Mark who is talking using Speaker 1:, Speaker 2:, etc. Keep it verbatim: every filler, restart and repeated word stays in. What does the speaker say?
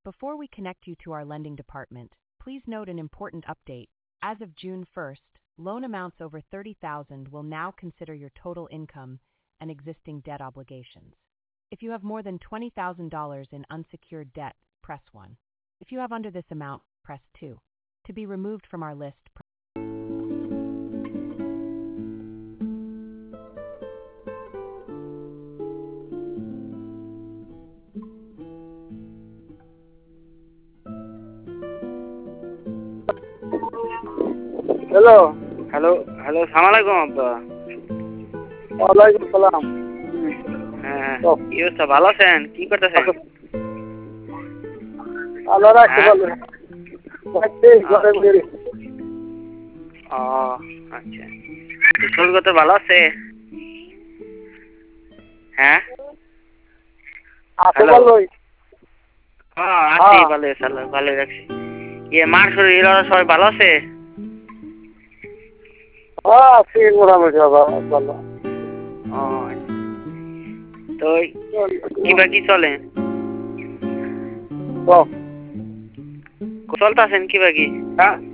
Speaker 1: Before we connect you to our lending department, please note an important update. As of June first, loan amounts over thirty thousand dollars will now consider your total income and existing debt obligations. If you have more than twenty thousand dollars in unsecured debt, press one. If you have under this amount, press two. To be removed from our list, press
Speaker 2: hello
Speaker 3: hello hello সালাম আলাইকুম আব্বা।
Speaker 2: ওয়ালাইকুম সালাম।
Speaker 3: হ্যাঁ কি অবস্থা, ভালো আছেন? কি করতেছেন?
Speaker 2: আল্লাহ রাখতে ভালো।
Speaker 3: ও আচ্ছা, স্কুল কত ভালো আছে? হ্যাঁ
Speaker 2: আছে ভালোই।
Speaker 3: হ্যাঁ আছি ভালো, ভালো ভালো রাখছি। ইয়ে মার শরীর সবাই ভালো আছে?
Speaker 2: হ্যাঁ আছি মোটামুটি ভালো।
Speaker 3: ও তো কিবা কি চলে? চলতেছেন কিবা কি?
Speaker 2: হ্যাঁ